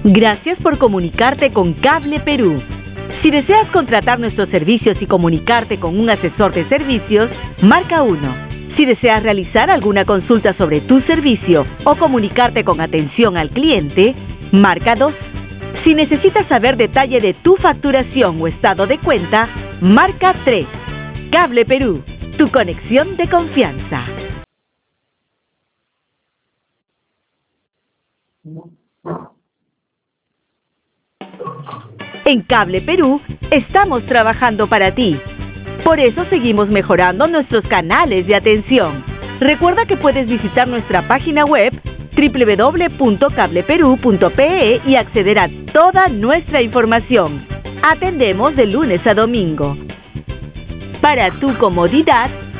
Gracias por comunicarte con Cable Perú. Si deseas contratar nuestros servicios y comunicarte con un asesor de servicios, marca 1. Si deseas realizar alguna consulta sobre tu servicio o comunicarte con atención al cliente, marca 2. Si necesitas saber detalle de tu facturación o estado de cuenta, marca 3. Cable Perú, tu conexión de confianza. En Cable Perú estamos trabajando para ti. Por eso seguimos mejorando nuestros canales de atención. Recuerda que puedes visitar nuestra página web www.cableperu.pe y acceder a toda nuestra información. Atendemos de lunes a domingo. Para tu comodidad,